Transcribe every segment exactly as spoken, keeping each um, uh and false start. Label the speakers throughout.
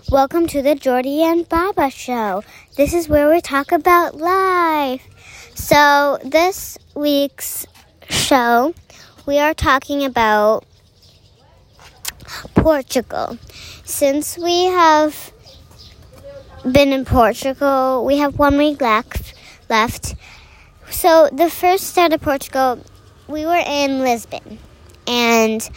Speaker 1: Welcome to the Jordy and Baba Show. This is where we talk about life. So this week's show, we are talking about Portugal. Since we have been in Portugal, we have one week left. left. So the first start of Portugal, we were in Lisbon, and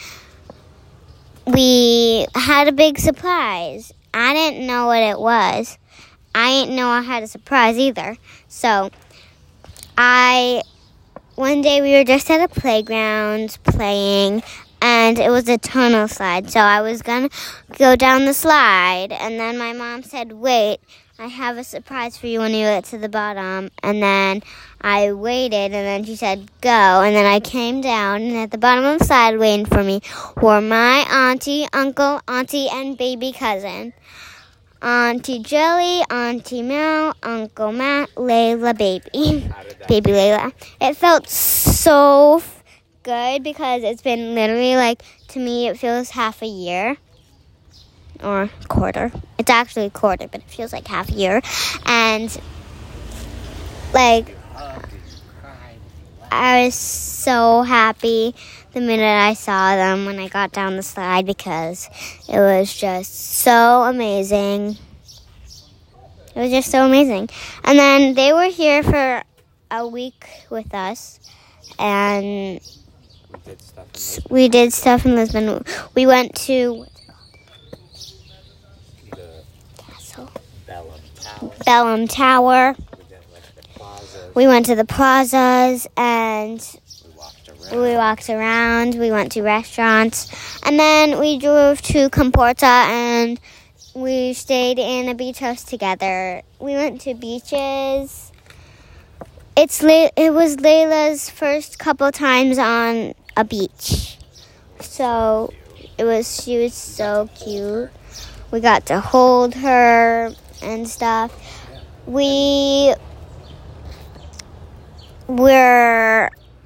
Speaker 1: we had a big surprise. I didn't know what it was. I didn't know I had a surprise either. So, I, one day we were just at a playground playing, and it was a tunnel slide. So I was going to go down the slide, and then my mom said, wait, I have a surprise for you when you get to the bottom. And then I waited, and then she said, go. And then I came down, and at the bottom of the slide waiting for me were my auntie, uncle, auntie, and baby cousin. Auntie Jelly, Auntie Mel, Uncle Matt, Layla, baby. Baby Layla. It felt so f- good because it's been literally, like, to me, it feels half a year. Or quarter. It's actually a quarter, but it feels like half a year. And, like, I was so happy the minute I saw them when I got down the slide because it was just so amazing. It was just so amazing. And then they were here for a week with us, and we did stuff in Lisbon. We went to Castle Bellum Tower. We went to the plazas, and we walked around. We went to restaurants, and then we drove to Comporta, and we stayed in a beach house together. We went to beaches. It's Le- it was Layla's first couple times on a beach, so it was she was so cute. We got to hold her and stuff. We were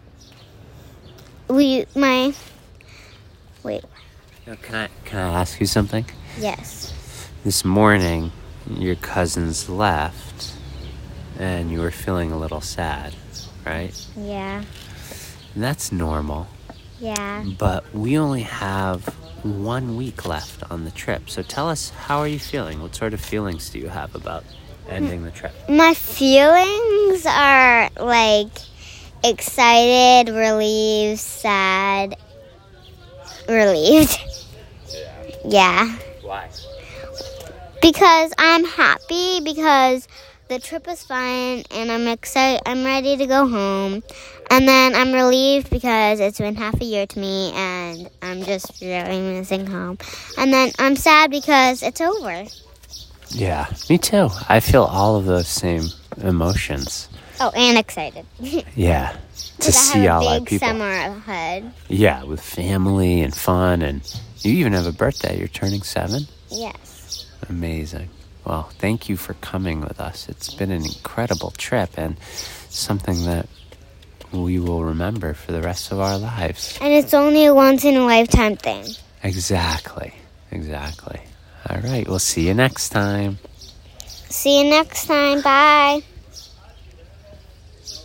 Speaker 1: we my wait.
Speaker 2: Can I can I ask you something?
Speaker 1: Yes.
Speaker 2: This morning, your cousins left, and you were feeling a little sad, right?
Speaker 1: Yeah.
Speaker 2: And that's normal.
Speaker 1: Yeah.
Speaker 2: But we only have one week left on the trip. So tell us, how are you feeling? What sort of feelings do you have about ending the trip?
Speaker 1: My feelings are like excited, relieved, sad, relieved.
Speaker 2: Yeah.
Speaker 1: Yeah.
Speaker 2: Why?
Speaker 1: Because I'm happy because the trip was fun and I'm excited. I'm ready to go home. And then I'm relieved because it's been half a year to me and I'm just really missing home. And then I'm sad because it's over.
Speaker 2: Yeah, me too. I feel all of those same emotions.
Speaker 1: Oh, and excited.
Speaker 2: Yeah, to see all our people.
Speaker 1: I have a big summer ahead.
Speaker 2: Yeah, with family and fun, and you even have a birthday. You're turning seven?
Speaker 1: Yes.
Speaker 2: Amazing. Well, thank you for coming with us. It's been an incredible trip and something that we will remember for the rest of our lives.
Speaker 1: And it's only a once-in-a-lifetime thing.
Speaker 2: Exactly. Exactly. All right, we'll see you next time.
Speaker 1: See you next time. Bye.